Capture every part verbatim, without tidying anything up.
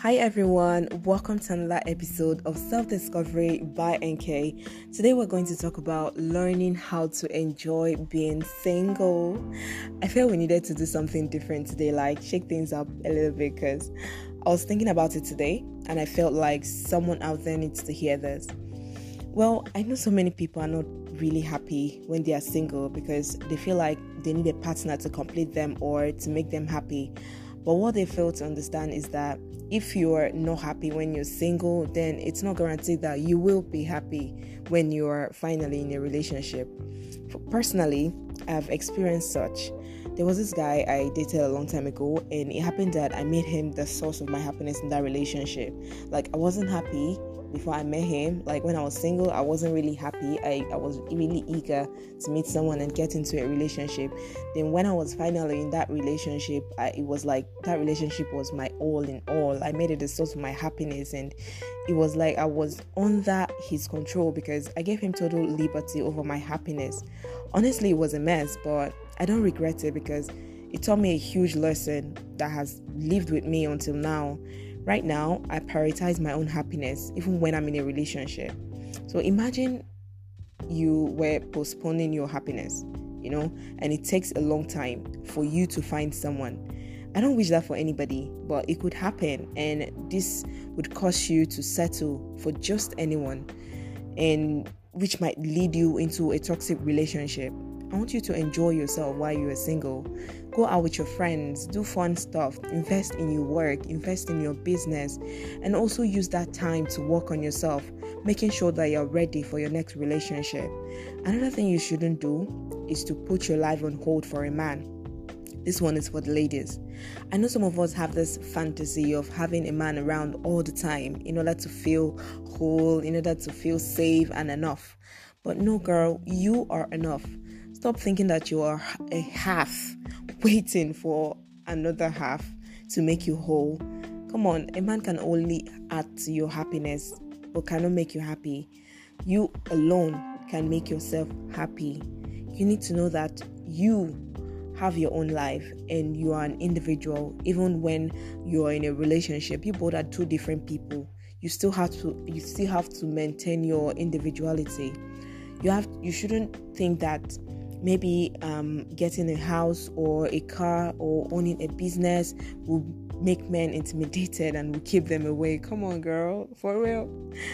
Hi everyone, welcome to another episode of Self-Discovery by N K. Today we're going to talk about learning how to enjoy being single. I feel we needed to do something different today, like shake things up a little bit, because I was thinking about it today and I felt like someone out there needs to hear this. Well, I know so many people are not really happy when they are single because they feel like they need a partner to complete them or to make them happy. But what they fail to understand is that if you're not happy when you're single, then it's not guaranteed that you will be happy when you're finally in a relationship. Personally, I've experienced such. There was this guy I dated a long time ago, and it happened that I made him the source of my happiness in that relationship. Like, I wasn't happy before I met him. Like, when I was single, I wasn't really happy. I, I was really eager to meet someone and get into a relationship. Then when I was finally in that relationship, I, it was like that relationship was my all in all. I made it the source of my happiness, and it was like I was under his control because I gave him total liberty over my happiness. Honestly, it was a mess, but I don't regret it because it taught me a huge lesson that has lived with me until now. Right now, I prioritize my own happiness, even when I'm in a relationship. So imagine you were postponing your happiness, you know, and it takes a long time for you to find someone. I don't wish that for anybody, but it could happen, and this would cause you to settle for just anyone, and which might lead you into a toxic relationship. I want you to enjoy yourself while you are single. Go out with your friends, do fun stuff, invest in your work, invest in your business, and also use that time to work on yourself, making sure that you're ready for your next relationship. Another thing you shouldn't do is to put your life on hold for a man. This one is for the ladies. I know some of us have this fantasy of having a man around all the time in order to feel whole, in order to feel safe and enough. But no, girl, you are enough. Stop thinking that you are a half waiting for another half to make you whole. Come on, a man can only add to your happiness but cannot make you happy. You alone can make yourself happy. You need to know that you have your own life and you are an individual. Even when you are in a relationship, you both are two different people. You still have to you still have to maintain your individuality. You have you shouldn't think that maybe um, getting a house or a car or owning a business will make men intimidated and will keep them away. Come on, girl, for real?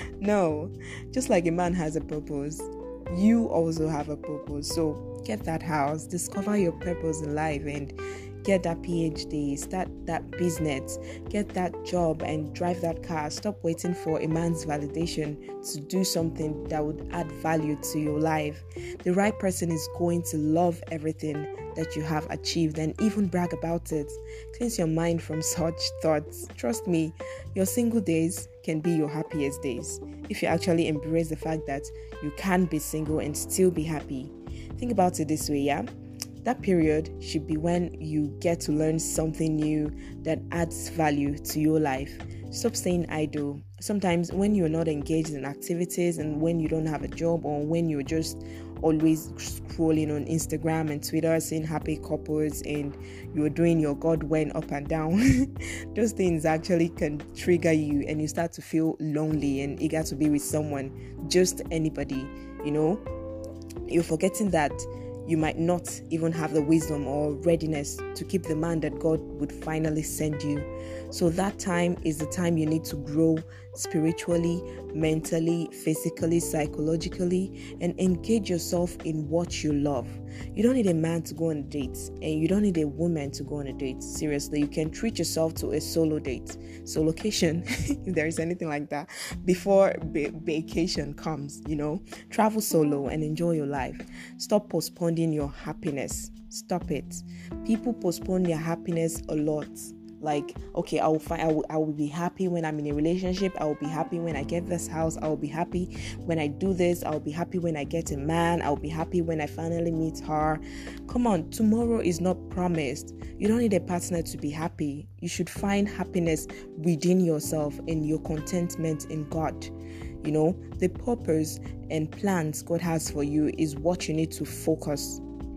No. Just like a man has a purpose, you also have a purpose. So get that house, discover your purpose in life, and get that P H D, start that business, get that job, and drive that car. Stop waiting for a man's validation to do something that would add value to your life. The right person is going to love everything that you have achieved and even brag about it. Cleanse your mind from such thoughts. Trust me, your single days can be your happiest days if you actually embrace the fact that you can be single and still be happy. Think about it this way, yeah? That period should be when you get to learn something new that adds value to your life. Stop staying idle. Sometimes when you're not engaged in activities and when you don't have a job or when you're just always scrolling on Instagram and Twitter seeing happy couples and you're doing your God when up and down, those things actually can trigger you and you start to feel lonely and eager to be with someone, just anybody, you know. You're forgetting that you might not even have the wisdom or readiness to keep the man that God would finally send you. So that time is the time you need to grow spiritually, mentally, physically, psychologically, and engage yourself in what you love. You don't need a man to go on a date, and you don't need a woman to go on a date. Seriously, you can treat yourself to a solo date. So location, if there is anything like that, before va- vacation comes, you know, travel solo and enjoy your life. Stop postponing your happiness. Stop it. People postpone their happiness a lot. Like, okay, I will find, I will, I will be happy when I'm in a relationship. I will be happy when I get this house. I will be happy when I do this. I will be happy when I get a man. I will be happy when I finally meet her. Come on, tomorrow is not promised. You don't need a partner to be happy. You should find happiness within yourself and your contentment in God. You know, the purpose and plans God has for you is what you need to focus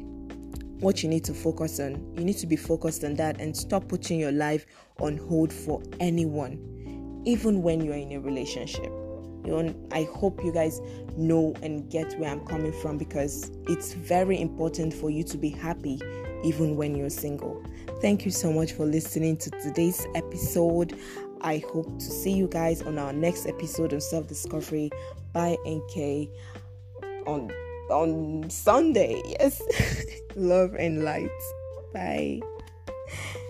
what you need to focus on. You need to be focused on that and stop putting your life on hold for anyone. even when you're in a relationship. You know, I hope you guys know and get where I'm coming from, because it's very important for you to be happy even when you're single. Thank you so much for listening to today's episode. I hope to see you guys on our next episode of Self-Discovery by N K on on Sunday. Yes. Love and light. Bye.